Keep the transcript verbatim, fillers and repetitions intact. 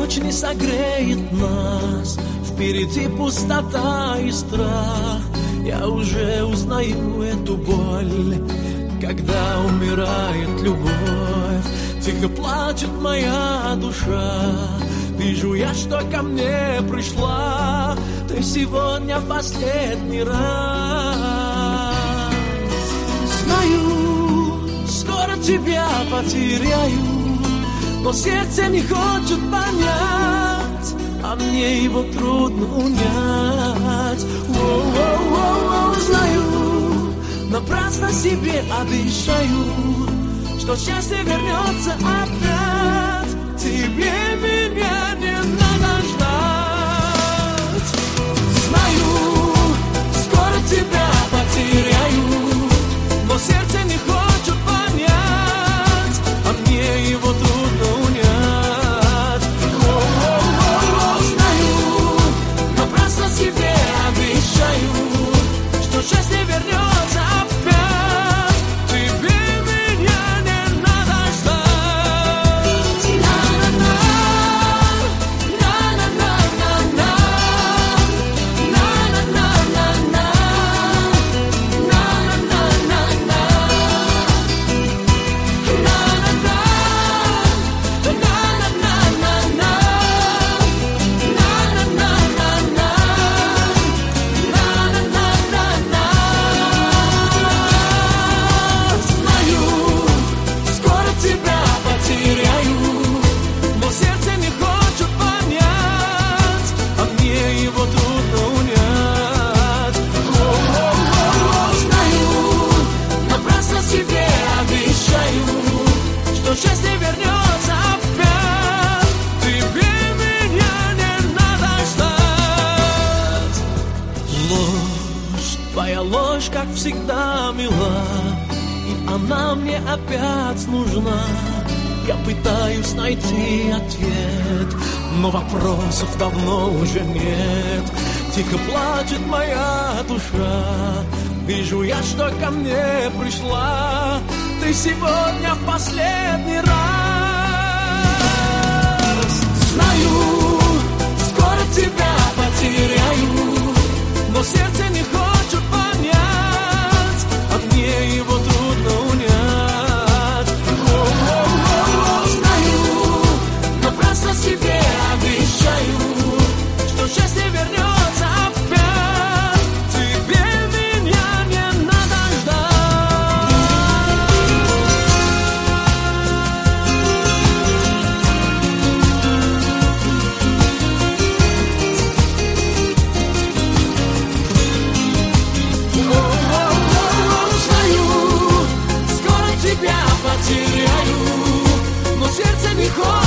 ночь не согреет нас, впереди пустота и страх. Я уже узнаю эту боль, когда умирает любовь. Тихо плачет моя душа, вижу я, что ко мне пришла ты сегодня в последний раз. Знаю, скоро тебя потеряю, но сердце не хочет понять, а мне его трудно унять. Воу-воу-воу-воу, знаю, напрасно себе обещаю, что счастье вернется опять. Тебе меня не надо ждать. Знаю, скоро тебя потеряю, но сердце не хочет понять, а мне его трудно унять. О-о-о-о, знаю, напрасно себе обещаю, что счастье вернется опять. Тебе меня не надо ждать. Счастье вернется опять. Тебе меня не надо ждать. Ложь, твоя ложь, как всегда, мила, и она мне опять нужна. Я пытаюсь найти ответ, но вопросов давно уже нет. Тихо плачет моя душа, вижу я, что ко мне пришла ты сегодня в последний раз. Знаю, скоро тебя потеряю, но сердце не хочет понять, а мне его трудно унять. О-о-о-о, знаю, напрасно себе обещаю, что счастье вернется опять. Тебе меня не надо ждать. Тебя потеряю, но сердце не хочет.